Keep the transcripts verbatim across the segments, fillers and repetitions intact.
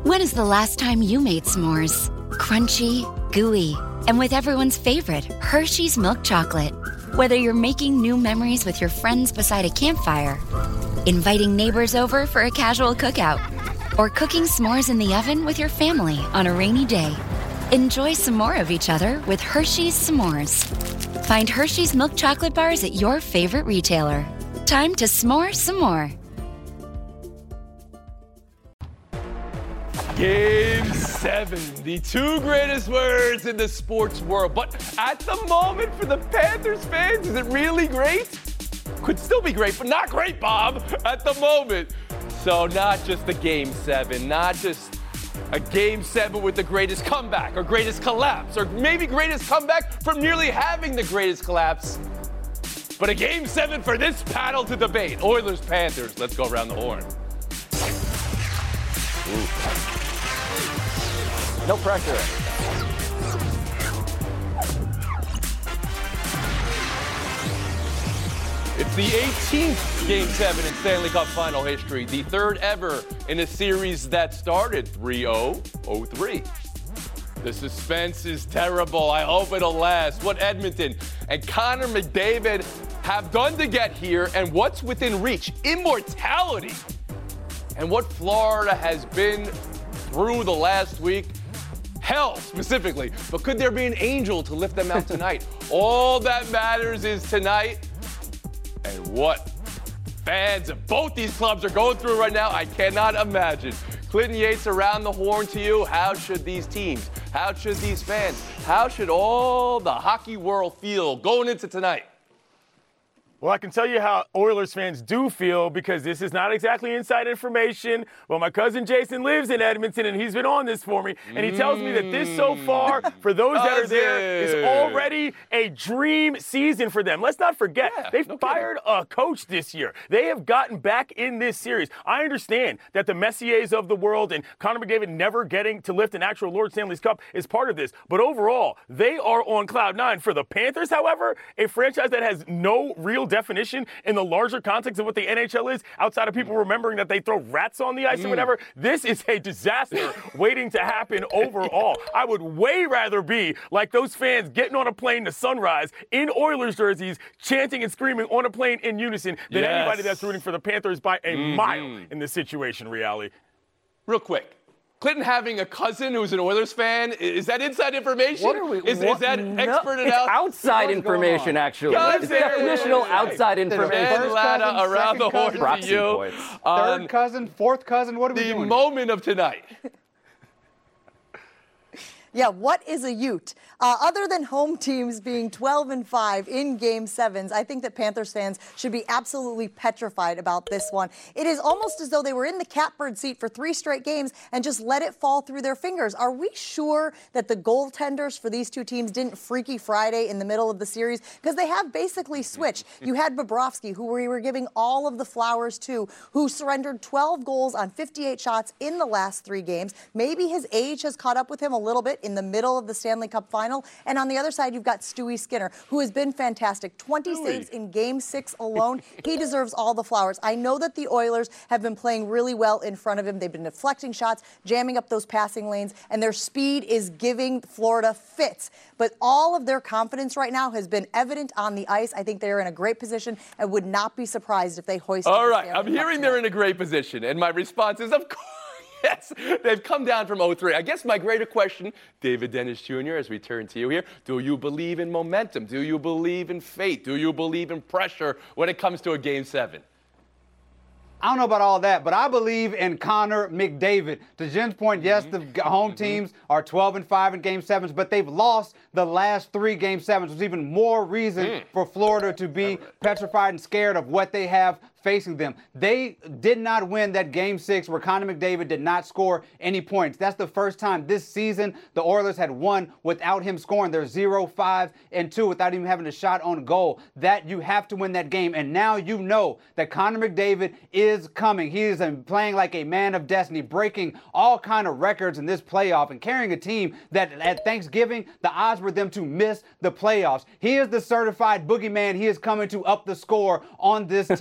When is the last time you made s'mores? Crunchy, gooey, and with everyone's favorite, Hershey's milk chocolate. Whether you're making new memories with your friends beside a campfire, inviting neighbors over for a casual cookout, or cooking s'mores in the oven with your family on a rainy day, enjoy some more of each other with Hershey's S'mores. Find Hershey's milk chocolate bars at your favorite retailer. Time to s'more some more. Game seven, the two greatest words in the sports world. But at the moment for the Panthers fans, is it really great? Could still be great, but not great, Bob, at the moment. So not just the game seven, not just a game seven with the greatest comeback or greatest collapse, or maybe greatest comeback from nearly having the greatest collapse, but a game seven for this panel to debate. Oilers, Panthers. Let's go around the horn. Ooh. No pressure. It's the eighteenth Game seven in Stanley Cup final history, the third ever in a series that started three oh oh three. The suspense is terrible. I hope it'll last. What Edmonton and Connor McDavid have done to get here, and what's within reach, immortality. And what Florida has been through the last week, hell specifically. But could there be an angel to lift them out tonight? All that matters is tonight. And what fans of both these clubs are going through right now, I cannot imagine. Clinton Yates around the horn to you. How should these teams, how should these fans, how should all the hockey world feel going into tonight? Well, I can tell you how Oilers fans do feel, because this is not exactly inside information. Well, my cousin Jason lives in Edmonton, and he's been on this for me. And he tells me that this so far, for those that are there, is already a dream season for them. Let's not forget, Yeah, they've no fired a coach this year. They have gotten back in this series. I understand that the Messiers of the world and Connor McDavid never getting to lift an actual Lord Stanley's Cup is part of this. But overall, they are on cloud nine. For the Panthers, however, a franchise that has no real definition in the larger context of what the N H L is, outside of people remembering that they throw rats on the ice mm. or whatever, this is a disaster waiting to happen overall. I would way rather be like those fans getting on a plane to Sunrise in Oilers jerseys, chanting and screaming on a plane in unison than yes. anybody that's rooting for the Panthers by a mm-hmm. mile in this situation, Reality. Real quick. Clinton having a cousin who's an Oilers fan, is that inside information? What are we, is, what, is that no, expert it's enough? outside information, actually. God, It's there, definitional there, outside there. information. Ben Latta around the horn to you. Points. Um, Third cousin, fourth cousin, what are we the doing? The moment of tonight. Yeah, what is a Ute? Uh, other than home teams being twelve and five in game sevens, I think that Panthers fans should be absolutely petrified about this one. It is almost as though they were in the catbird seat for three straight games and just let it fall through their fingers. Are we sure that the goaltenders for these two teams didn't Freaky Friday in the middle of the series? Because they have basically switched. You had Bobrovsky, who we were giving all of the flowers to, who surrendered twelve goals on fifty-eight shots in the last three games. Maybe his age has caught up with him a little bit in the middle of the Stanley Cup final. And on the other side, you've got Stewie Skinner, who has been fantastic. twenty Stewie. Saves in game six alone. He deserves all the flowers. I know that the Oilers have been playing really well in front of him. They've been deflecting shots, jamming up those passing lanes, and their speed is giving Florida fits. But all of their confidence right now has been evident on the ice. I think they're in a great position and would not be surprised if they hoisted All the right, Stanley I'm Cup hearing tonight. they're in a great position, and my response is, of course. Yes, they've come down from oh three. I guess my greater question, David Dennis Junior, as we turn to you here, do you believe in momentum? Do you believe in fate? Do you believe in pressure when it comes to a game seven? I don't know about all that, but I believe in Connor McDavid. To Jen's point, yes, Mm-hmm. the home teams are twelve and five in game sevens, but they've lost the last three game sevens. There's even more reason mm. for Florida to be petrified and scared of what they have facing them. They did not win that game six where Connor McDavid did not score any points. That's the first time this season the Oilers had won without him scoring. They're zero, five, and two without even having a shot on goal. That you have to win that game. And now you know that Connor McDavid is coming. He is playing like a man of destiny, breaking all kind of records in this playoff and carrying a team that at Thanksgiving, the odds were them to miss the playoffs. He is the certified boogeyman. He is coming to up the score on this team. And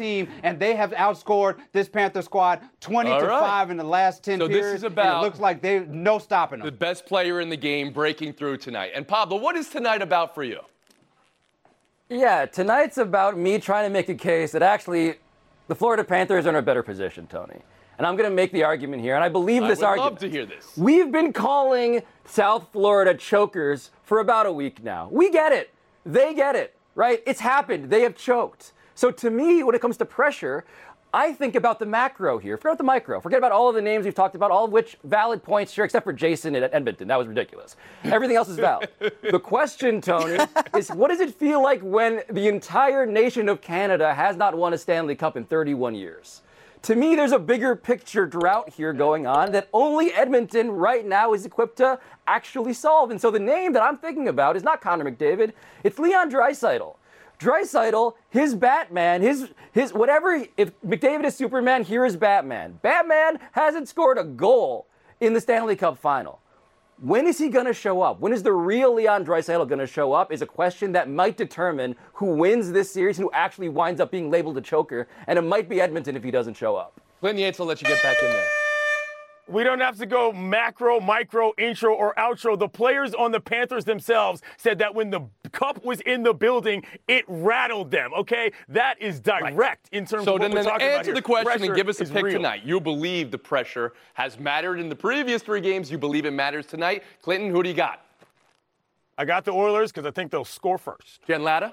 and they have outscored this Panther squad twenty All to right. five in the last ten So this periods. is about and it looks like they no stopping them. the best player in the game breaking through tonight. And Pablo, what is tonight about for you? Yeah, tonight's about me trying to make a case that actually the Florida Panthers are in a better position, Tony. And I'm going to make the argument here, and I believe this I would argument. love to hear this. We've been calling South Florida chokers for about a week now. We get it. They get it, right? It's happened. They have choked. So to me, when it comes to pressure, I think about the macro here. Forget about the micro. Forget about all of the names we've talked about, all of which valid points here, except for Jason at Edmonton. That was ridiculous. Everything else is valid. The question, Tony, is what does it feel like when the entire nation of Canada has not won a Stanley Cup in thirty-one years? To me, there's a bigger picture drought here going on that only Edmonton right now is equipped to actually solve. And so the name that I'm thinking about is not Connor McDavid, it's Leon Draisaitl. Draisaitl, his Batman, his his whatever. He, if McDavid is Superman, here is Batman. Batman hasn't scored a goal in the Stanley Cup final. When is he going to show up? When is the real Leon Draisaitl going to show up is a question that might determine who wins this series and who actually winds up being labeled a choker. And it might be Edmonton if he doesn't show up. Clinton Yates will let you get back in there. We don't have to go macro, micro, intro, or outro. The players on the Panthers themselves said that when the cup was in the building, it rattled them, okay? That is direct right. in terms so of what then, we're then talking about answer here. the question Pressure and give us a pick real. tonight. You believe the pressure has mattered in the previous three games. You believe it matters tonight. Clinton, who do you got? I got the Oilers because I think they'll score first. Jen Latta?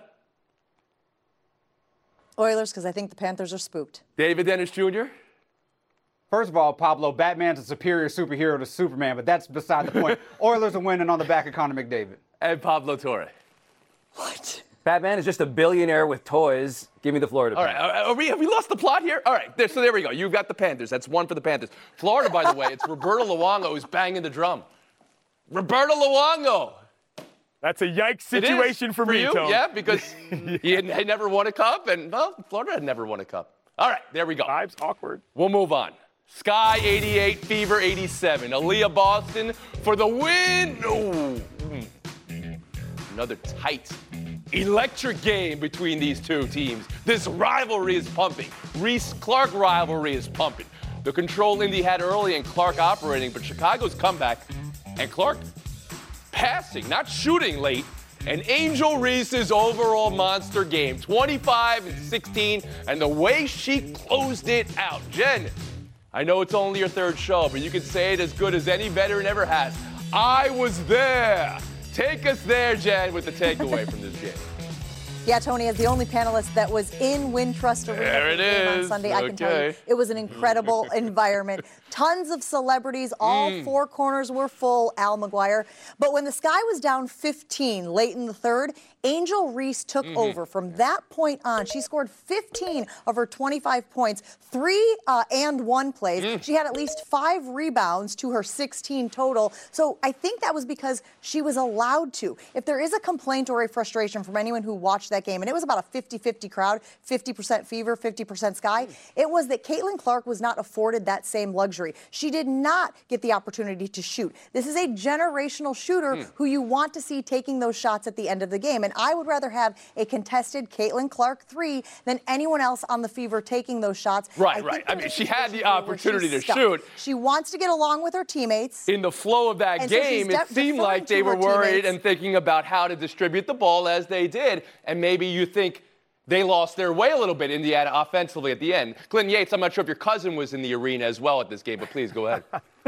Oilers because I think the Panthers are spooked. David Dennis Junior? First of all, Pablo, Batman's a superior superhero to Superman, but that's beside the point. Oilers are winning on the back of Connor McDavid. And Pablo Torre. What? Batman is just a billionaire with toys. Give me the Florida All right, Panthers. are we, have we lost the plot here? All right, there, so there we go. You've got the Panthers. That's one for the Panthers. Florida, by the way, it's Roberto Luongo who's banging the drum. Roberto Luongo. That's a yikes situation for, for me, you, Tone. yeah, because he had, had never won a cup, and, well, Florida had never won a cup. All right, there we go. Vibes awkward. We'll move on. Sky eighty-eight, Fever eighty-seven. Aaliyah Boston for the win. Ooh. Another tight, electric game between these two teams. This rivalry is pumping. Reese-Clark rivalry is pumping. The control Indy had early and Clark operating, but Chicago's comeback and Clark passing, not shooting late. And Angel Reese's overall monster game, twenty-five and sixteen, and the way she closed it out. Jen, I know it's only your third show, but you can say it as good as any veteran ever has. I was there. Take us there, Jen, with the takeaway from this game. Yeah, Tony, as the only panelist that was in Wintrust Arena There for it the game on is. Sunday, I can tell you Okay. it was an incredible environment. Tons of celebrities, all Mm. four corners were full, Al McGuire. But when the Sky was down fifteen late in the third, Angel Reese took Mm-hmm. over. From that point on, she scored fifteen of her twenty-five points, three uh, and one plays. Mm. She had at least five rebounds to her sixteen total. So I think that was because she was allowed to. If there is a complaint or a frustration from anyone who watched that game, and it was about a fifty-fifty crowd, fifty percent Fever, fifty percent Sky, it was that Caitlin Clark was not afforded that same luxury. She did not get the opportunity to shoot. This is a generational shooter Mm. who you want to see taking those shots at the end of the game. And I would rather have a contested Caitlin Clark three than anyone else on the Fever taking those shots. Right, I right. think I there's mean, a she had the situation here where opportunity she's to stuck. shoot. She wants to get along with her teammates. In the flow of that And so she's game, de- it seemed deferring like to they her were worried teammates. and thinking about how to distribute the ball as they did. And maybe you think they lost their way a little bit, Indiana, offensively at the end. Clinton Yates, I'm not sure if your cousin was in the arena as well at this game, but please go ahead.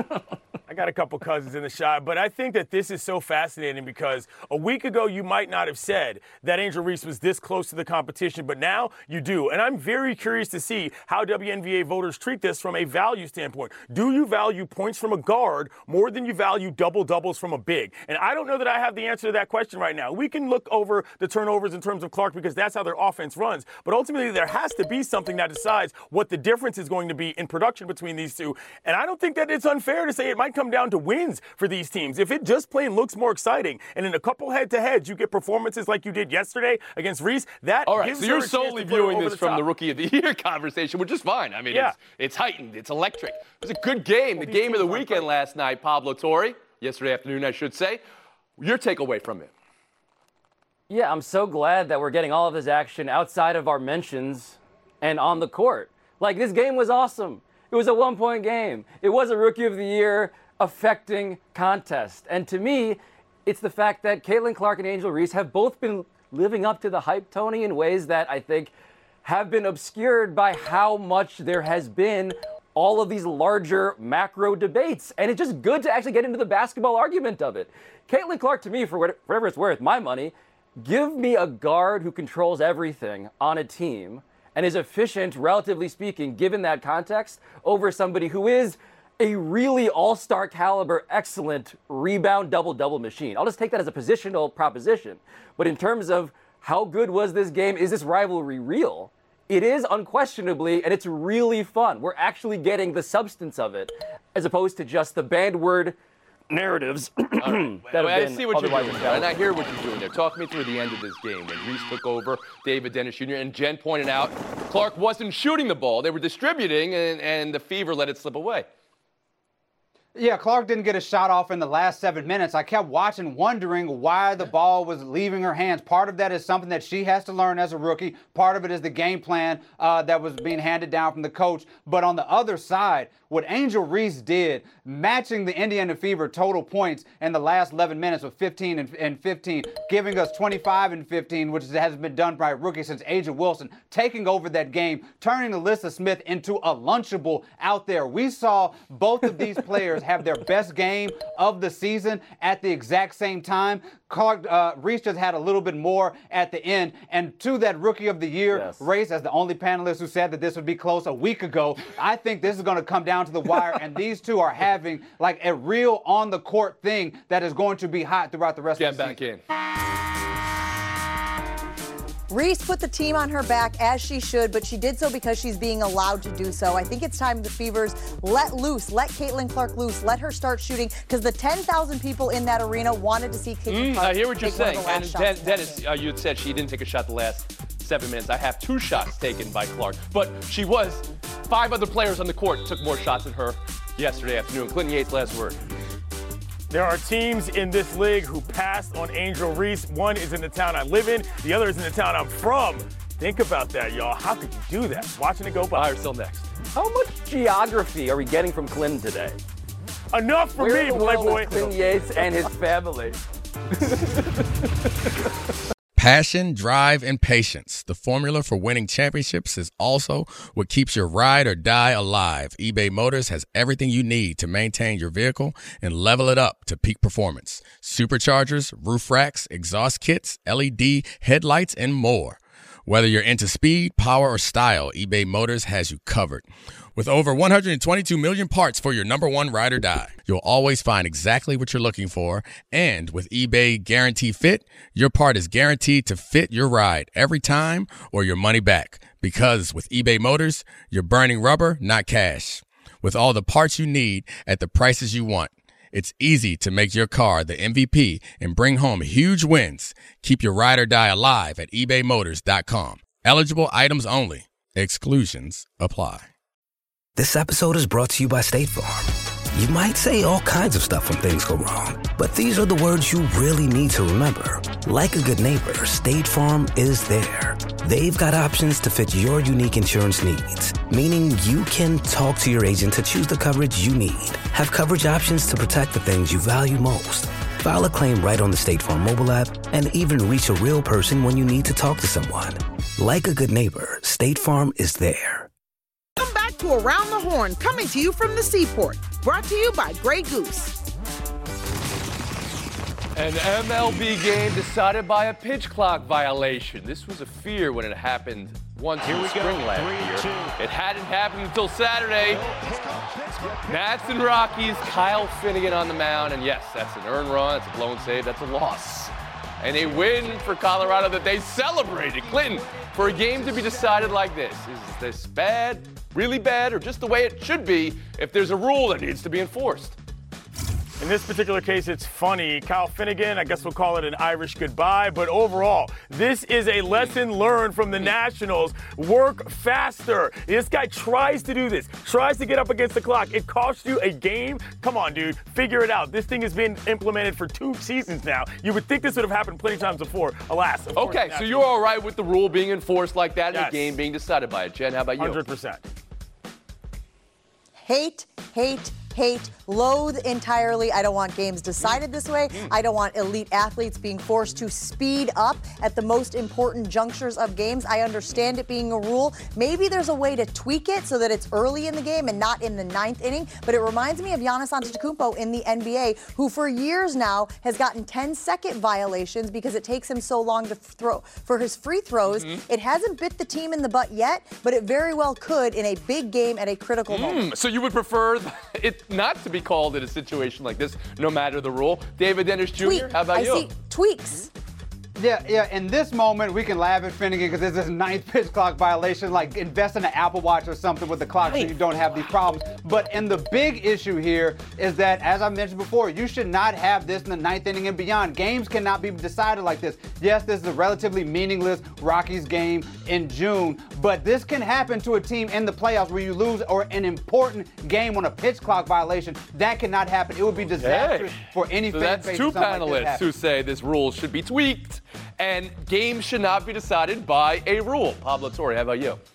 I got a couple cousins in the shot, but I think that this is so fascinating because a week ago you might not have said that Angel Reese was this close to the competition, but now you do. And I'm very curious to see how W N B A voters treat this from a value standpoint. Do you value points from a guard more than you value double-doubles from a big? And I don't know that I have the answer to that question right now. We can look over the turnovers in terms of Clark because that's how their offense runs, but ultimately there has to be something that decides what the difference is going to be in production between these two. And I don't think that it's unfair to say it might come down to wins for these teams. If it just plain looks more exciting, and in a couple head-to-heads you get performances like you did yesterday against Reese, that All right, gives so her you're a chance solely to put her viewing over this the from the top. Rookie of the Year conversation, which is fine. I mean, Yeah. it's, it's heightened. It's electric. It was a good game. The these game of the teams aren't weekend great. last night, Pablo Torre, yesterday afternoon, I should say. Your takeaway from it? Yeah, I'm so glad that we're getting all of this action outside of our mentions and on the court. Like, this game was awesome. It was a one-point game. It was a Rookie of the Year affecting contest. And to me, it's the fact that Caitlin Clark and Angel Reese have both been living up to the hype, Tony, in ways that I think have been obscured by how much there has been all of these larger macro debates. And it's just good to actually get into the basketball argument of it. Caitlin Clark, to me, for whatever it's worth, my money, give me a guard who controls everything on a team and is efficient, relatively speaking, given that context, over somebody who is a really all-star caliber, excellent rebound double-double machine. I'll just take that as a positional proposition. But in terms of how good was this game, is this rivalry real? It is unquestionably, and it's really fun. We're actually getting the substance of it, as opposed to just the banned word narratives right. that have I been see what you're doing there, and I invalid. hear what you're doing there. Talk me through the end of this game when Reese took over, David Dennis Junior, and Jen pointed out Clark wasn't shooting the ball. They were distributing, and, and the Fever let it slip away. Yeah, Clark didn't get a shot off in the last seven minutes. I kept watching, wondering why the ball was leaving her hands. Part of that is something that she has to learn as a rookie. Part of it is the game plan uh, that was being handed down from the coach. But on the other side, what Angel Reese did, matching the Indiana Fever total points in the last eleven minutes with fifteen and fifteen, giving us twenty-five and fifteen, which has been done by a rookie since A'ja Wilson, taking over that game, turning Alyssa Smith into a Lunchable out there. We saw both of these players have their best game of the season at the exact same time. Clark, uh, Reese just had a little bit more at the end. And to that Rookie of the Year Yes. race, as the only panelist who said that this would be close a week ago, I think this is going to come down to the wire. And these two are having like a real on-the-court thing that is going to be hot throughout the rest Get of the back season. in. Reese put the team on her back, as she should, but she did so because she's being allowed to do so. I think it's time the Fevers let loose, let Caitlin Clark loose, let her start shooting, because the ten thousand people in that arena wanted to see Caitlin Mm, Clark I hear what you're take one of saying. the last And shots Den- of that Dennis, game. uh, you had said she didn't take a shot the last seven minutes. I have two shots taken by Clark, but she was five other players on the court took more shots than her yesterday afternoon. Clinton Yates, last word. There are teams in this league who passed on Angel Reese. One is in the town I live in. The other is in the town I'm from. Think about that, y'all. How could you do that? Watching it go by. All right, still next. How much geography are we getting from Clinton today? Enough for Where me, in the world Playboy. is Clinton Yates and his family? Passion, drive, and patience. The formula for winning championships is also what keeps your ride or die alive. eBay Motors has everything you need to maintain your vehicle and level it up to peak performance. Superchargers, roof racks, exhaust kits, L E D headlights, and more. Whether you're into speed, power, or style, eBay Motors has you covered. With over one hundred twenty-two million parts for your number one ride or die, you'll always find exactly what you're looking for. And with eBay Guarantee Fit, your part is guaranteed to fit your ride every time or your money back. Because with eBay Motors, you're burning rubber, not cash. With all the parts you need at the prices you want, it's easy to make your car the M V P and bring home huge wins. Keep your ride or die alive at ebay motors dot com. Eligible items only. Exclusions apply. This episode is brought to you by State Farm. You might say all kinds of stuff when things go wrong, but these are the words you really need to remember. Like a good neighbor, State Farm is there. They've got options to fit your unique insurance needs, meaning you can talk to your agent to choose the coverage you need. Have coverage options to protect the things you value most. File a claim right on the State Farm mobile app and even reach a real person when you need to talk to someone. Like a good neighbor, State Farm is there. Come back to Around the Horn, coming to you from the Seaport. Brought to you by Grey Goose. An M L B game decided by a pitch clock violation. This was a fear when it happened once in the spring last year. It hadn't happened until Saturday. Nats and Rockies, Kyle Finnegan on the mound, and yes, that's an earned run, that's a blown save, that's a loss. And a win for Colorado that they celebrated. Clinton, for a game to be decided like this, is this bad, really bad, or just the way it should be if there's a rule that needs to be enforced? In this particular case, it's funny. Kyle Finnegan, I guess we'll call it an Irish goodbye. But overall, this is a lesson learned from the Nationals. Work faster. This guy tries to do this, tries to get up against the clock. It costs you a game. Come on, dude. Figure it out. This thing has been implemented for two seasons now. You would think this would have happened plenty of times before. Alas. Okay, so you're all right with the rule being enforced like that Yes. and the game being decided by it. Jen, how about you? one hundred percent. Hate, hate, hate, loathe entirely. I don't want games decided this way. I don't want elite athletes being forced to speed up at the most important junctures of games. I understand it being a rule. Maybe there's a way to tweak it so that it's early in the game and not in the ninth inning. But it reminds me of Giannis Antetokounmpo in the N B A, who for years now has gotten ten-second violations because it takes him so long to throw for his free throws. Mm-hmm. It hasn't bit the team in the butt yet, but it very well could in a big game at a critical mm. moment. So you would prefer it not to be called in a situation like this, no matter the rule. David Dennis Junior, Tweak. how about I you? see tweaks. Yeah, yeah. In this moment, we can laugh at Finnegan because this is ninth pitch clock violation. Like invest in an Apple Watch or something with the clock so you don't have these problems. But in the big issue here is that, as I mentioned before, you should not have this in the ninth inning and beyond. Games cannot be decided like this. Yes, this is a relatively meaningless Rockies game in June, but this can happen to a team in the playoffs where you lose or an important game on a pitch clock violation. That cannot happen. It would be disastrous Hey. for any So fan that's base. two if something like this panelists happens. who say this rule should be tweaked and games should not be decided by a rule. Pablo Torre, how about you?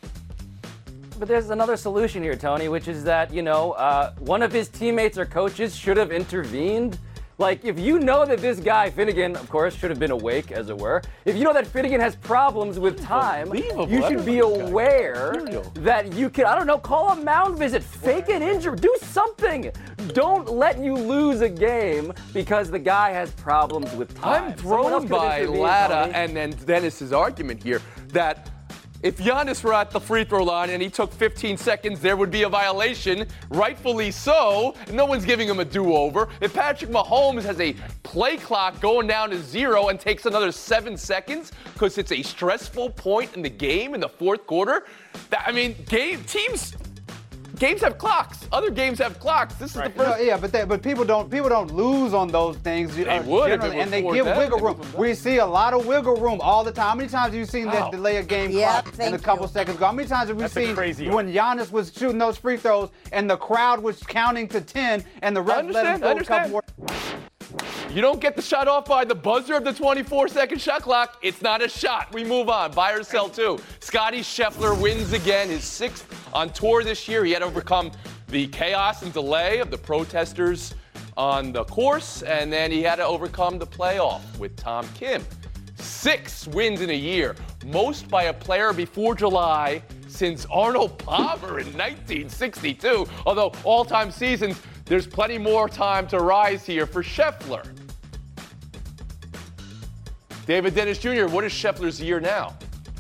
But there's another solution here, Tony, which is that, you know, uh, one of his teammates or coaches should have intervened. Like, if you know that this guy, Finnegan, of course, should have been awake, as it were. If you know that Finnegan has problems with time, you should be aware that you can, I don't know, call a mound visit, fake an injury, do something. Don't let you lose a game because the guy has problems with time. I'm Someone else thrown could have by intervened, Latta Tony. and then Dennis's argument here that if Giannis were at the free throw line and he took fifteen seconds, there would be a violation, rightfully so. No one's giving him a do-over. If Patrick Mahomes has a play clock going down to zero and takes another seven seconds because it's a stressful point in the game in the fourth quarter, that, I mean, game teams. Games have clocks. Other games have clocks. This is Right. the first. No, yeah, but they, but people don't people don't lose on those things. They uh, would if it generally, was and they fourth give down, wiggle if it room. was fourth We see a lot of wiggle room all the time. How many times have you seen Wow. that delay a game Yep, clock in thank a couple you. seconds ago? How many times have we That's a seen crazy when Giannis was shooting those free throws and the crowd was counting to ten and the I ref let him understand, go I a couple understand. more? You don't get the shot off by the buzzer of the twenty-four second shot clock. It's not a shot. We move on. Buy or sell two. Scotty Scheffler wins again, his sixth on tour this year. He had to overcome the chaos and delay of the protesters on the course, and then he had to overcome the playoff with Tom Kim. Six wins in a year, most by a player before July since Arnold Palmer in nineteen sixty-two. Although all-time seasons, there's plenty more time to rise here for Scheffler. David Dennis Junior, what is Scheffler's year now?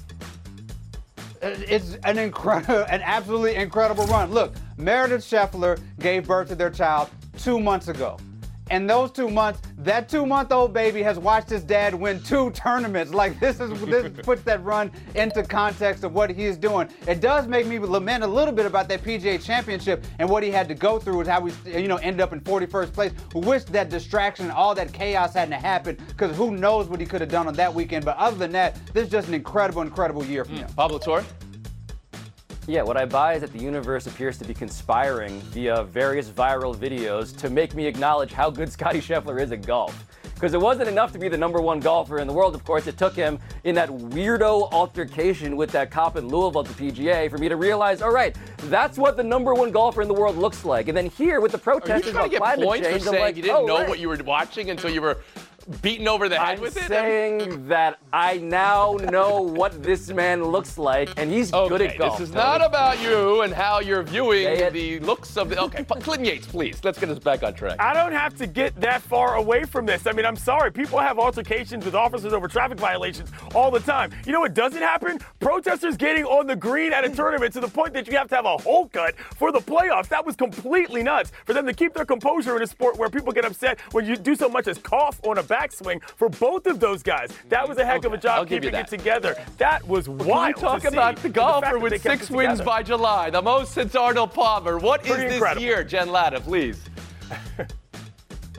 It's an incredible, an absolutely incredible run. Look, Meredith Scheffler gave birth to their child two months ago. And those two months, that two-month-old baby has watched his dad win two tournaments. Like, this is this puts that run into context of what he is doing. It does make me lament a little bit about that P G A Championship and what he had to go through, and how we, you know, ended up in forty-first place. Wish that distraction, all that chaos hadn't happened, because who knows what he could have done on that weekend. But other than that, this is just an incredible, incredible year for him. Pablo Torre? Yeah, what I buy is that the universe appears to be conspiring via various viral videos to make me acknowledge how good Scotty Scheffler is at golf. Because it wasn't enough to be the number one golfer in the world, of course. It took him in that weirdo altercation with that cop in Louisville at the P G A for me to realize, all right, that's what the number one golfer in the world looks like. And then here with the Are you protesters trying to about get climate points for change, I'm saying like, you didn't oh, know right. what you were watching until you were beaten over the head I'm with it? saying that I now know what this man looks like, and he's Okay, good at golf. this is Tony. not about you and how you're viewing Say it. the looks of the. Okay, Clinton Yates, please. Let's get us back on track. I don't have to get that far away from this. I mean, I'm sorry. People have altercations with officers over traffic violations all the time. You know what doesn't happen? Protesters getting on the green at a tournament to the point that you have to have a hole cut for the playoffs. That was completely nuts. For them to keep their composure in a sport where people get upset when you do so much as cough on a backswing, for both of those guys, that was a heck Okay, of a job I'll give you keeping it that. together. That was Can wild we talk to see. about the And fact golfer that with they kept six it wins together. by July, the most since Arnold Palmer? What is Pretty this incredible. year, Jen Latta, please?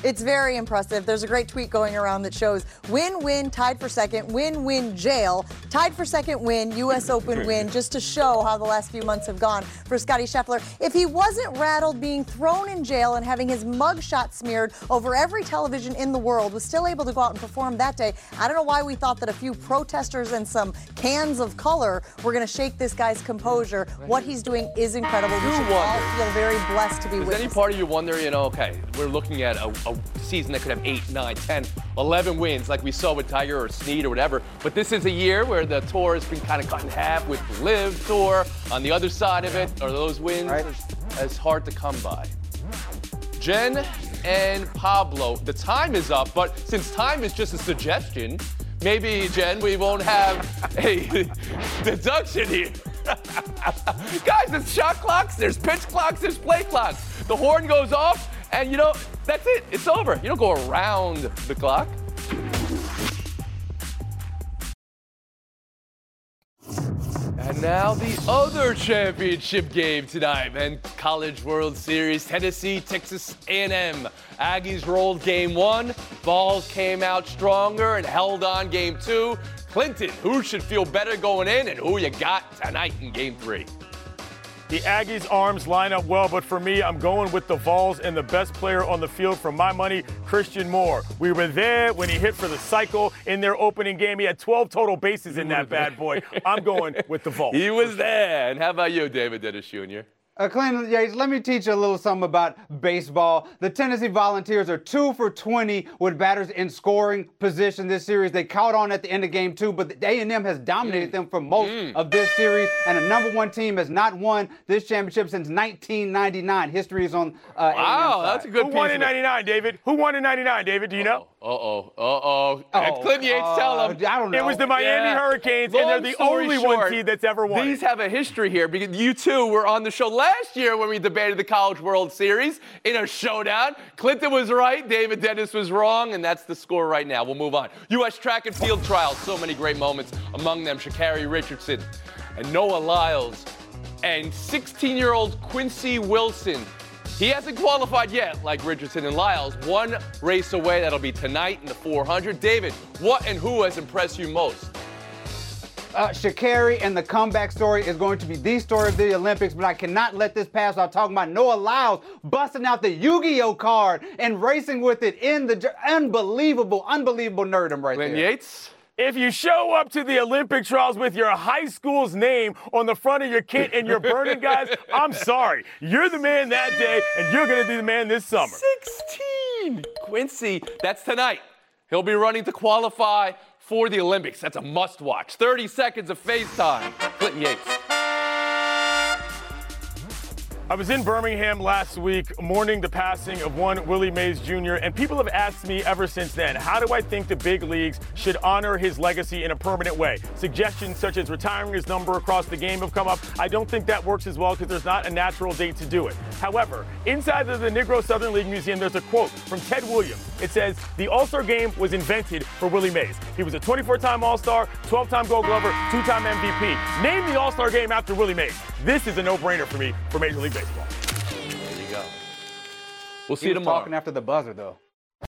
It's very impressive. There's a great tweet going around that shows win, win, tied for second, win, win, jail, tied for second, win, U S Open win, just to show how the last few months have gone for Scottie Scheffler. If he wasn't rattled being thrown in jail and having his mugshot smeared over every television in the world, was still able to go out and perform that day, I don't know why we thought that a few protesters and some cans of color were going to shake this guy's composure. What he's doing is incredible. We should all feel very blessed to be with him. Does any part of you wonder, you know, okay, we're looking at a, a season that could have eight, nine, ten, eleven wins like we saw with Tiger or Snead or whatever, but this is a year where the tour has been kind of cut in half with the Live Tour. On the other side of it, are those wins right. as, as hard to come by? Jen and Pablo, the time is up, but since time is just a suggestion, maybe, Jen, we won't have a deduction here. Guys, there's shot clocks, there's pitch clocks, there's play clocks. The horn goes off, and you know, that's it. It's over. You don't go around the clock. And now the other championship game tonight, man. College World Series, Tennessee, Texas A and M. Aggies rolled game one. Vols came out stronger and held on game two. Clinton, who should feel better going in, and who you got tonight in game three? The Aggies' arms line up well, but for me, I'm going with the Vols and the best player on the field for my money, Christian Moore. We were there when he hit for the cycle in their opening game. He had twelve total bases in that bad boy. I'm going with the Vols. He was there. And how about you, David Dennis Junior? Uh, Clinton Yates, let me teach you a little something about baseball. The Tennessee Volunteers are two for twenty with batters in scoring position this series. They caught on at the end of game two, but A and M has dominated mm. them for most mm. of this series, and the number one team has not won this championship since nineteen ninety-nine. History is on uh, wow, A and M that's side. a good Who piece won in ninety-nine, David? Who won in ninety-nine, David? Do you know? Uh-oh, uh-oh, uh-oh. Oh, Clinton Yates, uh, tell him. I don't know. It was the Miami Yeah. Hurricanes, Long and they're the story only short, one team that's ever won. These have a history here because you two were on the show last year when we debated the College World Series in a showdown. Clinton was right, David Dennis was wrong, and that's the score right now. We'll move on. U S track and field trials, so many great moments. Among them, Sha'Carri Richardson and Noah Lyles and sixteen-year-old Quincy Wilson. He hasn't qualified yet, like Richardson and Lyles. One race away, that'll be tonight in the four hundred. David, what and who has impressed you most? Uh, Sha'Carri and the comeback story is going to be the story of the Olympics, but I cannot let this pass without talking about Noah Lyles busting out the Yu-Gi-Oh card and racing with it in the unbelievable, unbelievable nerdom right Lynn there. Yates? If you show up to the Olympic trials with your high school's name on the front of your kit and you're burning guys, I'm sorry. You're the man that day, and you're going to be the man this summer. sixteen! Quincy, that's tonight. He'll be running to qualify for the Olympics. That's a must-watch. thirty seconds of FaceTime. Clinton Yates. I was in Birmingham last week mourning the passing of one Willie Mays Junior, and people have asked me ever since then, how do I think the big leagues should honor his legacy in a permanent way? Suggestions such as retiring his number across the game have come up. I don't think that works as well because there's not a natural date to do it. However, inside of the Negro Southern League Museum, there's a quote from Ted Williams. It says, the All-Star game was invented for Willie Mays. He was a twenty-four-time All-Star, twelve-time Gold Glover, two-time M V P. Name the All-Star game after Willie Mays. This is a no-brainer for me for Major League Baseball. There you go. We'll see He you was tomorrow. talking after the buzzer, though.